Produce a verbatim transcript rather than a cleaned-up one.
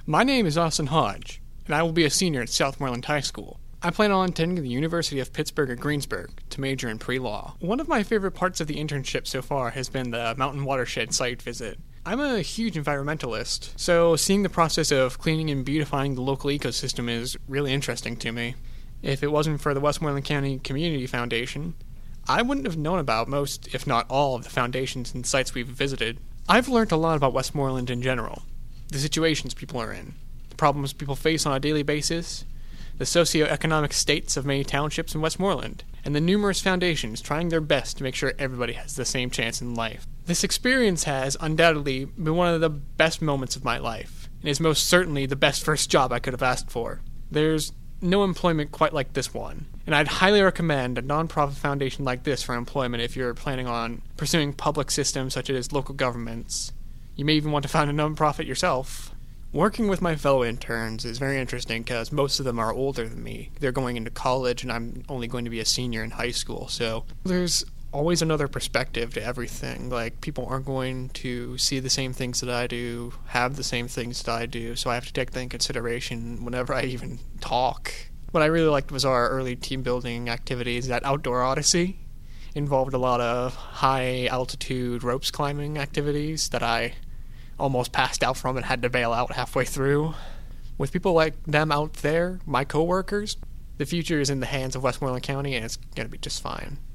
My name is Austin Hodge, and I will be a senior at Southmoreland High School. I plan on attending the University of Pittsburgh at Greensburg to major in pre-law. One of my favorite parts of the internship so far has been the mountain watershed site visit. I'm a huge environmentalist, so seeing the process of cleaning and beautifying the local ecosystem is really interesting to me. If it wasn't for the Westmoreland County Community Foundation, I wouldn't have known about most, if not all, of the foundations and sites we've visited. I've learned a lot about Westmoreland in general, the situations people are in, the problems people face on a daily basis, the socioeconomic states of many townships in Westmoreland, and the numerous foundations trying their best to make sure everybody has the same chance in life. This experience has undoubtedly been one of the best moments of my life, and is most certainly the best first job I could have asked for. There's no employment quite like this one, and I'd highly recommend a nonprofit foundation like this for employment if you're planning on pursuing public systems such as local governments. You may even want to found a nonprofit yourself. Working with my fellow interns is very interesting because most of them are older than me. They're going into college and I'm only going to be a senior in high school, so there's always another perspective to everything. Like, people aren't going to see the same things that I do, have the same things that I do, so I have to take that in consideration whenever I even talk. What I really liked was our early team building activities. That Outdoor Odyssey involved a lot of high altitude ropes climbing activities that I almost passed out from and had to bail out halfway through. With people like them out there, my coworkers, the future is in the hands of Westmoreland County and it's going to be just fine.